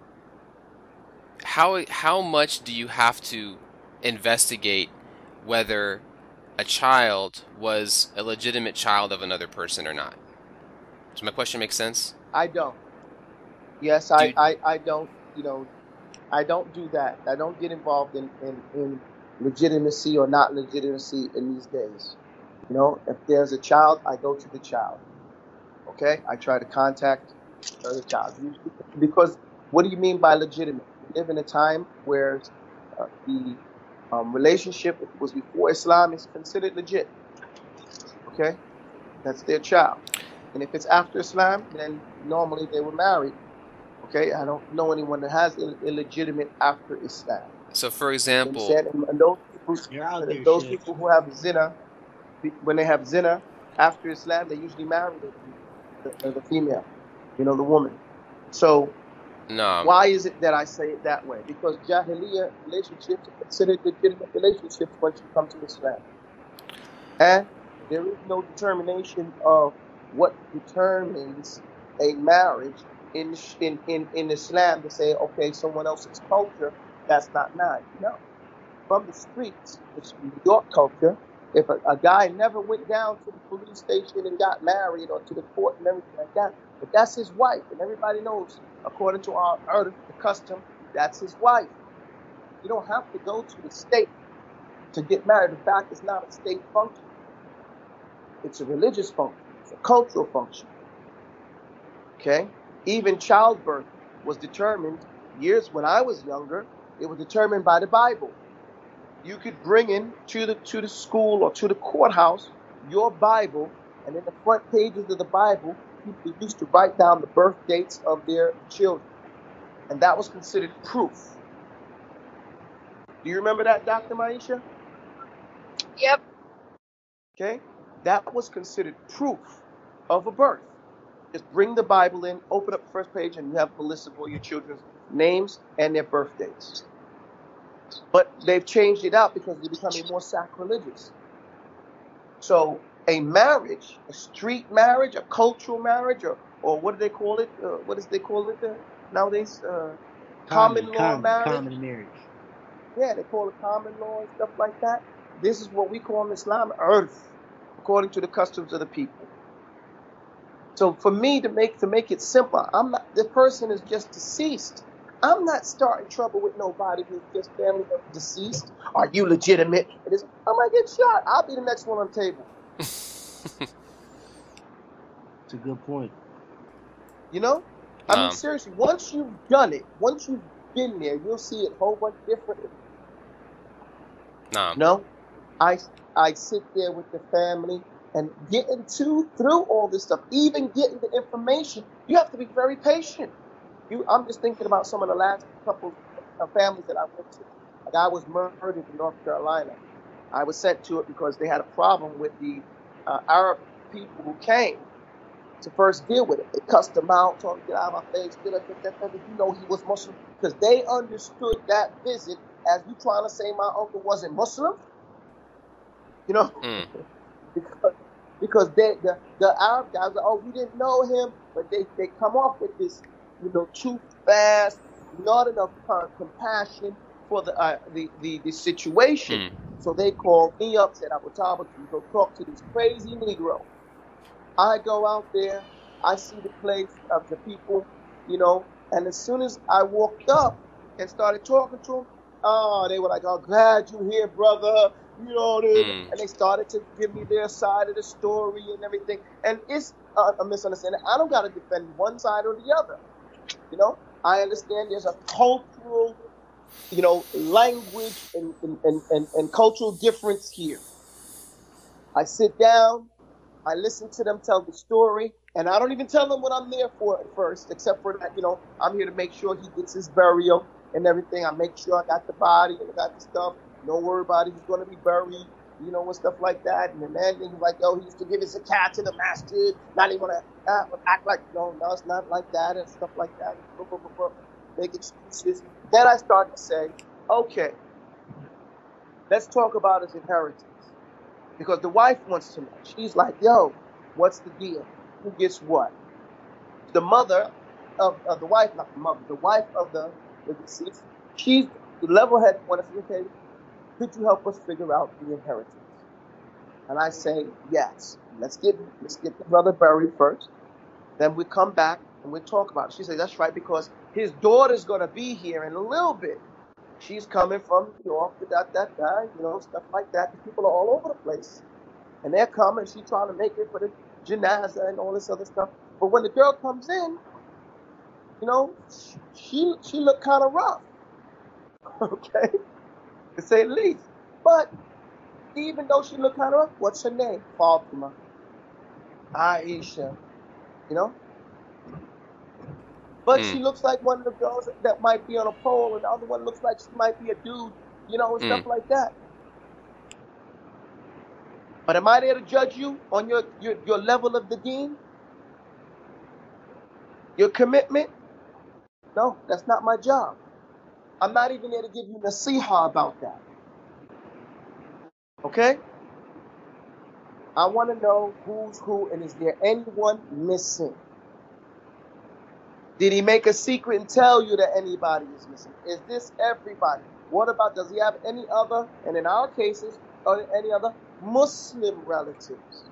how how much do you have to investigate whether a child was a legitimate child of another person or not? Does my question make sense? I don't. Yes, Do I, you, I, I don't, you know, I don't do that. I don't get involved in, in, in legitimacy or not legitimacy in these days. You know, if there's a child, I go to the child. Okay? I try to contact the child. Usually Because what do you mean by legitimate? We live in a time where uh, the um, relationship was before Islam is considered legit. Okay, that's their child. And if it's after Islam, then normally they were married. Okay, I don't know anyone that has Ill- illegitimate after Islam. So, for You example, understand? And, and those people, You're out there, those Sheikh. people who have zina, be- when they have zina after Islam, they usually marry the, the, the female, you know, the woman. So no, why is it that I say it that way? Because Jahiliyyah relationships are considered legitimate relationships once you come to Islam. And there is no determination of what determines a marriage in in in, in Islam to say, okay, someone else's culture, that's not marriage. No. From the streets, it's New York culture. If a, a guy never went down to the police station and got married or to the court and everything like that, but that's his wife, and everybody knows, according to our earth, the custom, that's his wife. You don't have to go to the state to get married. In fact, it's not a state function. It's a religious function. It's a cultural function. Okay? Even childbirth was determined years when I was younger. It was determined by the Bible. You could bring in to the to the school or to the courthouse your Bible, and in the front pages of the Bible, people used to write down the birth dates of their children, and that was considered proof. Do you remember that, Doctor Maisha? Yep. Okay, that was considered proof of a birth. Just bring the Bible in, open up the first page, and you have a list of all your children's names and their birth dates. But they've changed it out because they're becoming more sacrilegious. So a marriage, a street marriage, a cultural marriage, or or what do they call it? Uh, what does they call it uh, nowadays? Uh, common, Common, law common, marriage. common marriage. Yeah, they call it common law and stuff like that. This is what we call in Islam earth, according to the customs of the people. So for me to make to make it simple, I'm not. The person is just deceased. I'm not starting trouble with nobody who's just family of deceased. Are you legitimate? It is. I might get shot. I'll be the next one on the table. It's a good point. You know? I mean, no, seriously, once you've done it, once you've been there, you'll see it a whole bunch differently. no. You know? I, I sit there with the family and getting to through all this stuff, even getting the information, you have to be very patient. You, I'm just thinking about some of the last couple of families that I went to. A guy was murdered in North Carolina. I was sent to it because they had a problem with the uh, Arab people who came to first deal with it. They cussed him out, told him to get out of my face, get up, get that, that, you know he was Muslim, because they understood that visit as you trying to say my uncle wasn't Muslim, you know, Mm. because because they the, the Arab guys are, oh, we didn't know him, but they, they come off with this, you know, too fast, not enough uh, compassion for the, uh, the the the situation. Mm. So they called me up, said, Abu Talib, you go talk to this crazy Negro. I go out there, I see the place of the people, you know, and as soon as I walked up and started talking to them, oh, they were like, oh, glad you're here, brother, you know, Mm. and they started to give me their side of the story and everything. And it's uh, a misunderstanding. I don't got to defend one side or the other, you know. I understand there's a cultural, you know, language and, and, and, and, and cultural difference here. I sit down, I listen to them tell the story, and I don't even tell them what I'm there for at first, except for that, you know, I'm here to make sure he gets his burial and everything. I make sure I got the body and I got the stuff. Don't worry about it. He's going to be buried, you know, and stuff like that. And the man thing like, oh, he used to give his zakat to the masjid. Not even want to uh, act like, no, no, it's not like that and stuff like that. Blah, blah, blah, blah. Make excuses. Then I start to say, okay, let's talk about his inheritance. Because the wife wants to know. She's like, yo, what's the deal? Who gets what? The mother of, of the wife, not the mother, the wife of the, the deceased, she's the level head want to say, okay, could you help us figure out the inheritance? And I say, yes. Let's get let's get the brother buried first. Then we come back and we talk about it. She says, that's right, because his daughter's gonna be here in a little bit. She's coming from New York, that, that, that, you know, stuff like that. The people are all over the place. And they're coming, she's trying to make it for the janaza and all this other stuff. But when the girl comes in, You know, she she looked kind of rough, okay, to say the least. But even though she looked kind of rough, what's her name? Fatima, Aisha, you know. But Mm. she looks like one of the girls that might be on a pole, and the other one looks like she might be a dude, you know, and stuff Mm. like that. But am I there to judge you on your your, your level of the deen, your commitment? No, that's not my job. I'm not even there to give you nasiha about that. Okay? I want to know who's who, and is there anyone missing? Did he make a secret and tell you that anybody is missing? Is this everybody? What about, does he have any other, and in our cases, or any other Muslim relatives?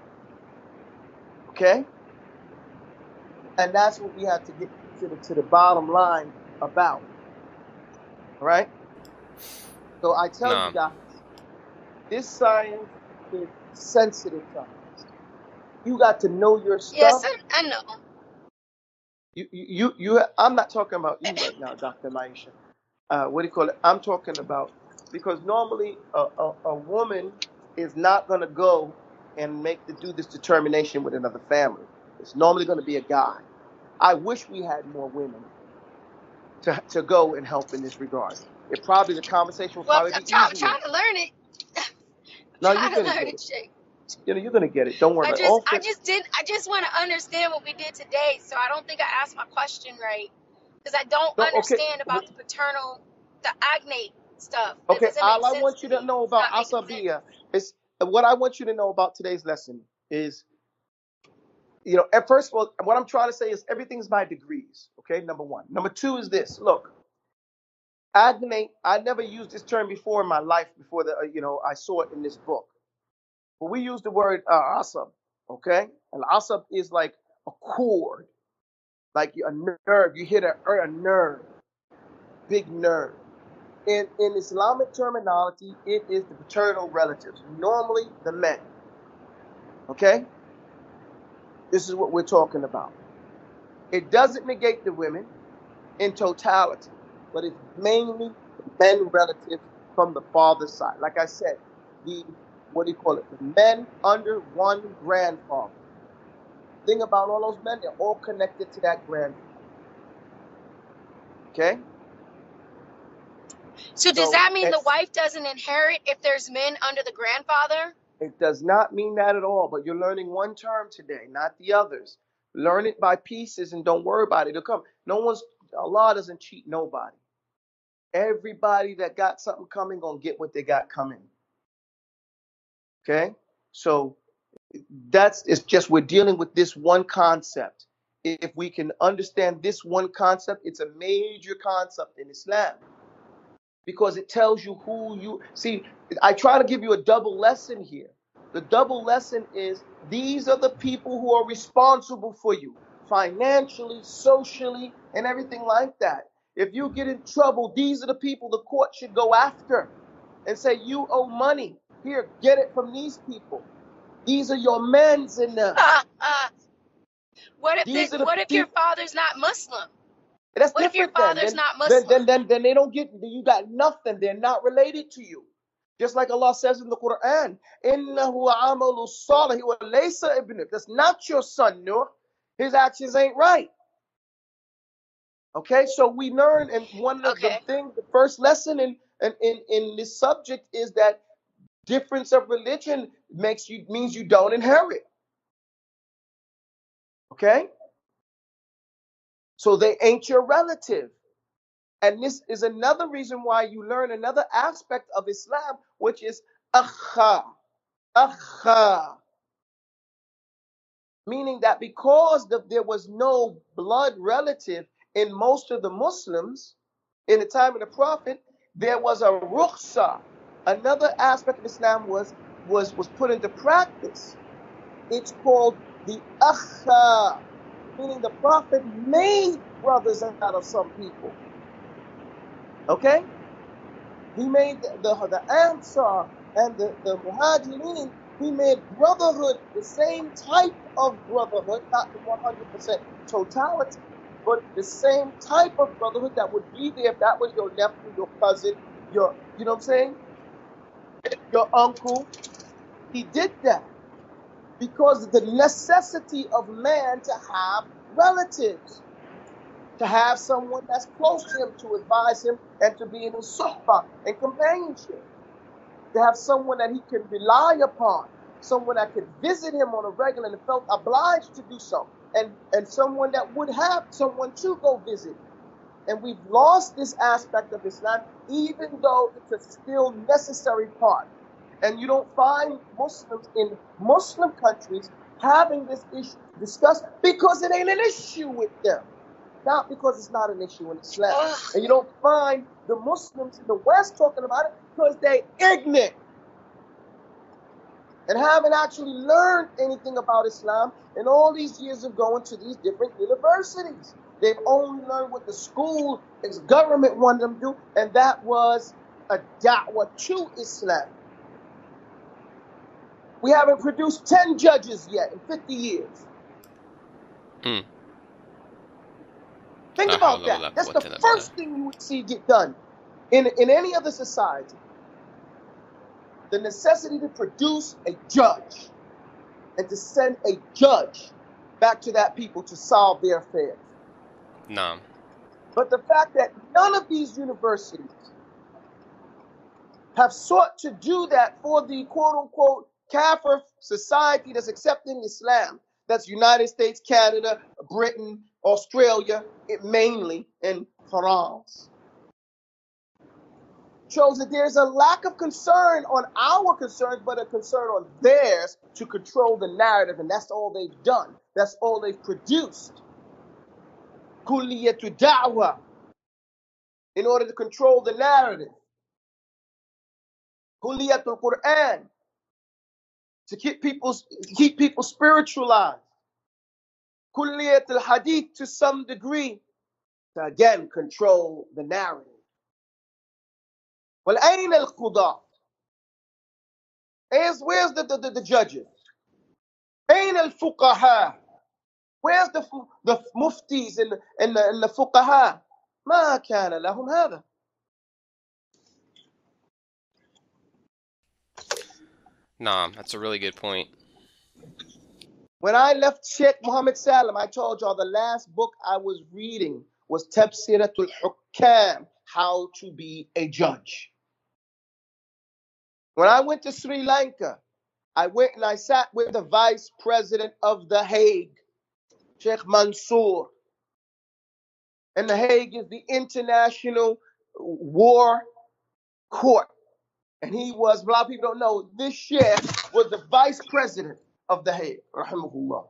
Okay? And that's what we have to get to the, to the bottom line about. All right? So I tell you Nah. guys, this science is sensitive science. You got to know your Yes, stuff. I, I know. You, you, you, you. I'm not talking about you right now, Doctor Laisha. Uh, what do you call it? I'm talking about, because normally a, a, a woman is not going to go and make the do this determination with another family. It's normally going to be a guy. I wish we had more women to to go and help in this regard. It probably, the conversation would Well, probably I'm, be try, I'm easier. trying to learn it. I'm No, you're trying to gonna learn get it, it. Shay. You know, you're gonna get it. Don't worry I about it. just, All I fit. just didn't. I just want to understand what we did today. So I don't think I asked my question right because I don't No, okay. understand about the paternal, the agnate stuff. It Okay, doesn't make all I sense want to you to me. know It's about not making sense. asabiya is, what I want you to know about today's lesson is, you know, at first of all, what I'm trying to say is everything's by degrees. Okay, number one. Number two is this. Look, agnate. I never used this term before in my life before the, uh, you know, I saw it in this book. But we use the word uh, asab. Okay, and asab is like a cord, like a nerve. You hit a, a nerve, big nerve. In, in Islamic terminology, it is the paternal relatives, normally the men. Okay? This is what we're talking about. It doesn't negate the women in totality, but it's mainly the men relatives from the father's side. Like I said, the, what do you call it? The men under one grandfather. Thing about all those men, they're all connected to that grandfather. Okay? So does So that mean the it's, wife doesn't inherit if there's men under the grandfather? it does not mean that at all, but you're learning one term today, not the others. Learn it by pieces and don't worry about it. It'll come. No one's, Allah doesn't cheat nobody. Everybody that got something coming gonna get what they got coming. Okay? So that's, it's just, we're dealing with this one concept. If we can understand this one concept, it's a major concept in Islam, because it tells you who you see. I try to give you a double lesson here. The double lesson is, these are the people who are responsible for you financially, socially, and everything like that. If you get in trouble, these are the people the court should go after and say, you owe money. Here, get it from these people. These are your men's in them. What if the, These are the what if your people. father's not Muslim? That's What if your different then. father's Then, not then, Muslim? then, then, then they don't get, you got nothing. They're not related to you. Just like Allah says in the Quran, "Innahu amalu salih wa laysa ibnuk." That's not your son, Noah. His actions ain't right. Okay, so we learn, and one of the Okay. things, the first lesson in, in, in, in this subject is that difference of religion makes you, means you don't inherit. Okay, so they ain't your relative. And this is another reason why you learn another aspect of Islam, which is akha. Akha. Meaning that because the, there was no blood relative in most of the Muslims in the time of the Prophet, there was a rukhsa. Another aspect of Islam was, was, was put into practice. It's called the akha, meaning the Prophet made brothers out of some people. Okay? He made the, the, the Ansar and the, the Muhajirin, he made brotherhood the same type of brotherhood, not the one hundred percent totality. but the same type of brotherhood that would be there if that was your nephew, your cousin, your, you know what I'm saying, your uncle. He did that because of the necessity of man to have relatives, to have someone that's close to him to advise him and to be in his suhbah and companionship, to have someone that he can rely upon, someone that could visit him on a regular and felt obliged to do so, and, and someone that would have someone to go visit. And we've lost this aspect of Islam, even though it's a still necessary part. And you don't find Muslims in Muslim countries having this issue to discuss because it ain't an issue with them, not because it's not an issue in Islam. Ugh. And you don't find the Muslims in the West talking about it because they ignorant and haven't actually learned anything about Islam in all these years of going to these different universities. They've only learned what the school, its government wanted them to do, and that was a da'wah to Islam. We haven't produced ten judges yet in fifty years. Mm. Think La about hawla wa la that. That's quwwata the illa first thing you would see get done in, in any other society. The necessity to produce a judge and to send a judge back to that people to solve their affairs. Naam. But the fact that none of these universities have sought to do that for the quote-unquote Kafir society that's accepting Islam, that's United States, Canada, Britain, Australia, it mainly, and France, shows that there's a lack of concern on our concerns, but a concern on theirs to control the narrative, and that's all they've done. That's all they've produced. Kulliyatu da'wah, in order to control the narrative. Kulliyatul Quran, to keep people, keep people spiritualized. Kulliyatul Hadith, to some degree, to again control the narrative. Well, ayn al-qudat? Where's the, the, the, the judges? Ayn al-fuqaha? Where's the the muftis and, and, the, and the fuqaha? ما كان لهم هذا. Naam. That's a really good point. When I left Sheikh Muhammad Salam, I told y'all the last book I was reading was Tabsiratul Hukam, How to Be a Judge. When I went to Sri Lanka, I went and I sat with the vice president of The Hague, Sheikh Mansour. And The Hague is the International War Court. And he was, a lot of people don't know, this sheikh was the vice president of The Hague, rahimahullah.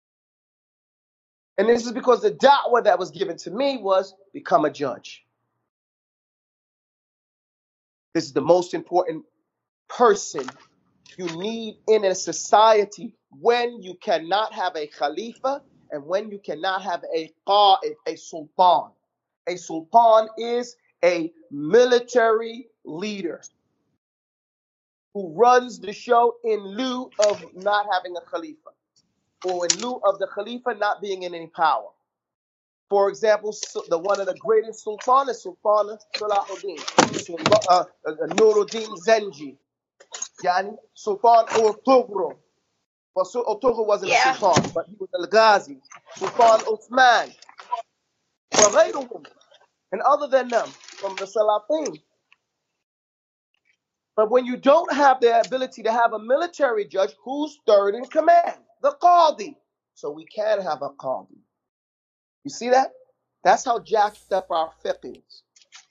And this is because the da'wah that was given to me was become a judge. This is the most important person you need in a society when you cannot have a khalifa and when you cannot have a qa'id, a sultan. A sultan is a military leader who runs the show in lieu of not having a khalifa, or in lieu of the khalifa not being in any power. For example, the one of the greatest sultan is Sultan Salahuddin, Sultan, uh, uh, Nuruddin Zenji, yani Sultan Ortogro. Well, so Ortogro wasn't Yeah. a sultan, but he was Al Ghazi, Sultan Uthman, وغيرهم, and other than them from the Salatin. But when you don't have the ability to have a military judge, who's third in command? The Qadi. So we can have a Qadi. You see that? That's how jacked up our fiqh is.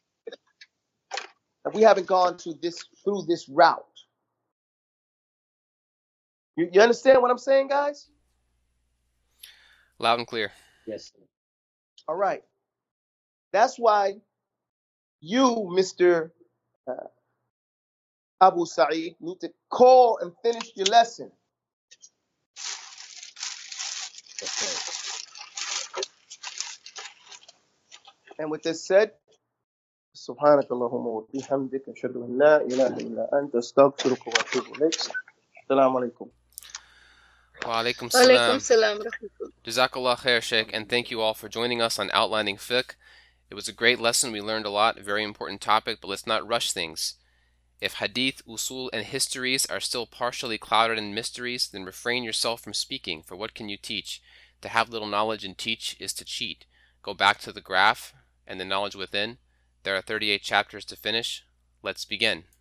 And we haven't gone to this through this route. You, you understand what I'm saying, guys? Loud and clear. Yes. All right. That's why you, Mister Uh, Abu Sa'id, need to call and finish your lesson. Okay. And with this said, سبحانك اللهم وبحمدك أشهد أن لا إله إلا أنت أستغفرك وأتوب إليك. السلام عليكم. Wa alaikum Wa alaikum salam. salam. Jazakallah khair, Sheikh, and thank you all for joining us on Outlining Fiqh. It was a great lesson. We learned a lot, a very important topic, but let's not rush things. If hadith, usul, and histories are still partially clouded in mysteries, then refrain yourself from speaking, for what can you teach? To have little knowledge and teach is to cheat. Go back to the graph and the knowledge within. There are thirty-eight chapters to finish. Let's begin.